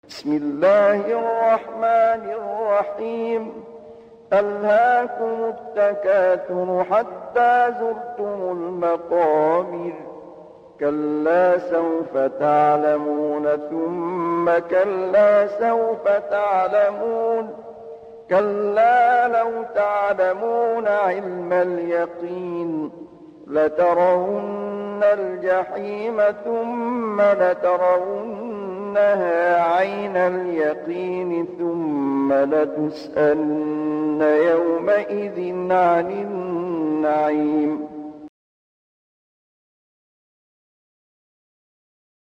بسم الله الرحمن الرحيم. ألهاكم التكاثر حتى زرتم المقابر، كلا سوف تعلمون ثم كلا سوف تعلمون، كلا لو تعلمون علم اليقين لترون الجحيم ثم لترونها عين اليقين ثم لتسألن يومئذ عن النعيم.